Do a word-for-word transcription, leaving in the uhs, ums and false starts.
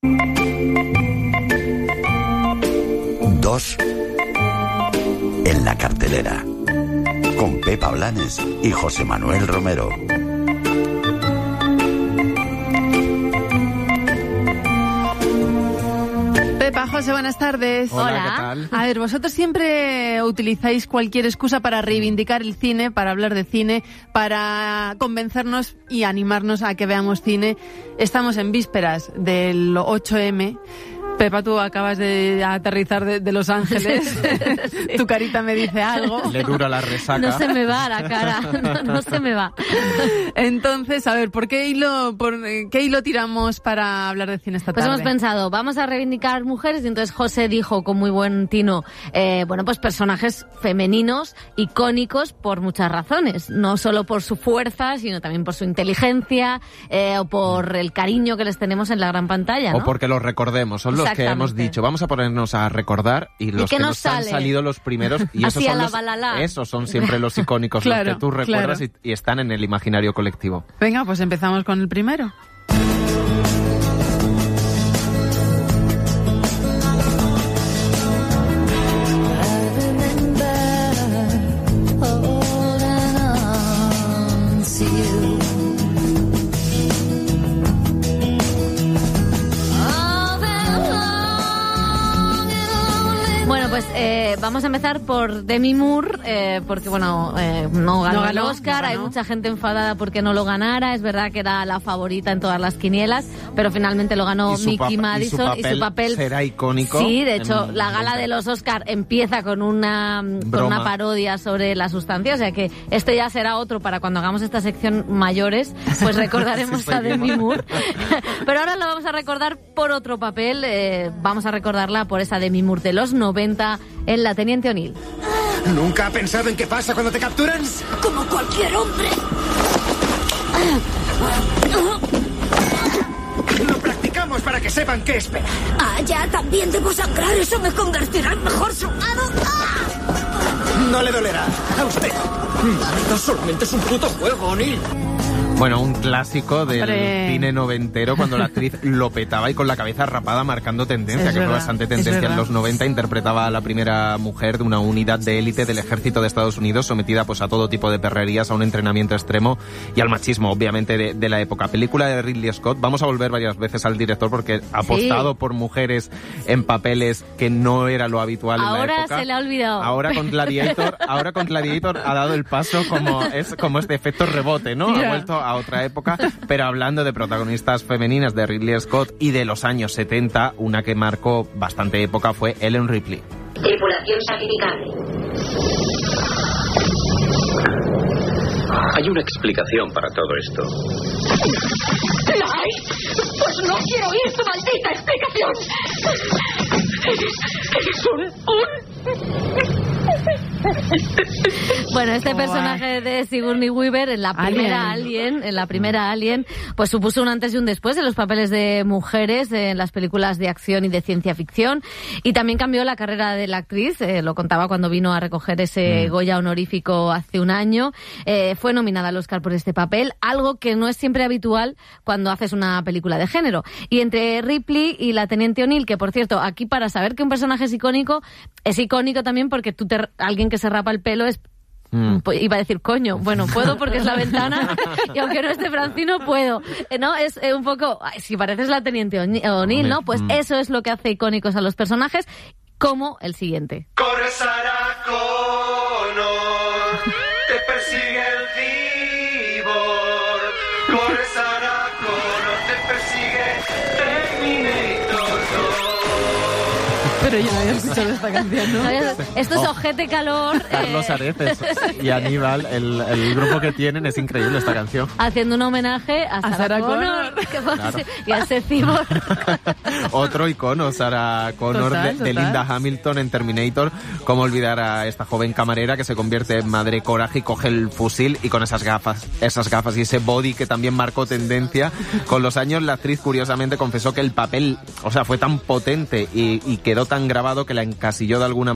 Dos en la cartelera, con Pepa Blanes y José Manuel Romero. Pepa, José, buenas tardes. Hola, Hola, ¿qué tal? A ver, vosotros siempre utilizáis cualquier excusa para reivindicar el cine, para hablar de cine, para convencernos y animarnos a que veamos cine. Estamos en vísperas del ocho eme. Pepa, tú acabas de aterrizar de, de Los Ángeles. Sí. Tu carita me dice algo. Le dura la resaca. No se me va la cara, no, no se me va. Entonces, a ver, ¿por qué hilo, por qué hilo tiramos para hablar de cine esta pues tarde? Pues hemos pensado, vamos a reivindicar mujeres, y entonces José dijo con muy buen tino, eh, bueno, pues personajes femeninos icónicos por muchas razones, no solo por su fuerza, sino también por su inteligencia, eh, o por el cariño que les tenemos en la gran pantalla, ¿no? O porque los recordemos, son los que hemos dicho, vamos a ponernos a recordar, y los ¿Y que nos, nos sale? han salido los primeros, y esos Así son a la los, balala. esos son siempre los icónicos, claro, los que tú recuerdas, claro. y, y están en el imaginario colectivo. Venga, pues empezamos con el primero. Pues eh, vamos a empezar por Demi Moore, eh, porque bueno, eh, no ganó, no ganó el Oscar, no ganó. Hay mucha gente enfadada porque no lo ganara, es verdad que era la favorita en todas las quinielas, pero finalmente lo ganó Mickey Madison, y su, y su papel será icónico. Sí, de hecho, en, la gala de los Oscar empieza con una, con una parodia sobre la sustancia, o sea que este ya será otro para cuando hagamos esta sección mayores, pues recordaremos a Demi Moore. Pero ahora lo vamos a recordar por otro papel, eh, vamos a recordarla por esa Demi Moore de los noventa en La Teniente O'Neill. ¿Nunca ha pensado en qué pasa cuando te capturan? Como cualquier hombre. Lo practicamos para que sepan qué esperar. Ah, ya, también debo sangrar. Eso me convertirá en mejor soldado. ¡Ah! No le dolerá a usted. Esto solamente es un puto juego, O'Neill. Bueno, un clásico del Hombre. cine noventero, cuando la actriz lo petaba y con la cabeza rapada marcando tendencia, Es que verdad, fue bastante tendencia en los noventa. Interpretaba a la primera mujer de una unidad de élite del ejército de Estados Unidos, sometida pues a todo tipo de perrerías, a un entrenamiento extremo y al machismo, obviamente, de, de la época. Película de Ridley Scott. Vamos a volver varias veces al director porque ha apostado sí. por mujeres en papeles que no era lo habitual ahora en la época. Ahora se le ha olvidado. Ahora con Gladiator, ahora con Gladiator ha dado el paso como es como este efecto rebote, ¿no? Yeah. Ha vuelto a otra época. Pero hablando de protagonistas femeninas de Ridley Scott y de los años setenta, una que marcó bastante época fue Ellen Ripley. Tripulación sacrificable. Hay una explicación para todo esto. ¿La hay? Pues no quiero oír tu maldita explicación. Eres un... un... Bueno, este personaje de Sigourney Weaver en la primera Alien. Alien, en la primera Alien, pues supuso un antes y un después en los papeles de mujeres en las películas de acción y de ciencia ficción, y también cambió la carrera de la actriz, eh, lo contaba cuando vino a recoger ese mm. Goya honorífico hace un año. Eh, fue nominada al Oscar por este papel, algo que no es siempre habitual cuando haces una película de género. Y entre Ripley y la Teniente O'Neill, que por cierto, aquí para saber que un personaje es icónico, es icónico también porque tú te, alguien que se rapa el pelo es Mm. Iba a decir coño, bueno, puedo porque es la ventana y aunque no esté Francino puedo, ¿no? Es eh, un poco, ay, si pareces la Teniente O'Neill, ¿no? Pues mm. eso es lo que hace icónicos a los personajes, como el siguiente. Corre Sarah Connor, te persigue el cibor. Corre Sarah Connor, te persigue Terminator dos. Pero yo no había escuchado esta canción, ¿no? Esto es Ojete Calor. Carlos eh... Areces y Aníbal, el, el grupo que tienen, es increíble esta canción. Haciendo un homenaje a, a Sarah, Sarah Connor, Connor. Claro. Y a ese cibor. Otro icono, Sarah Connor, total, de, de Linda Hamilton en Terminator. Cómo olvidar a esta joven camarera que se convierte en madre coraje y coge el fusil, y con esas gafas, esas gafas y ese body que también marcó tendencia. Con los años, la actriz curiosamente confesó que el papel, o sea, fue tan potente y, y quedó tan grabado que la encasilló de alguna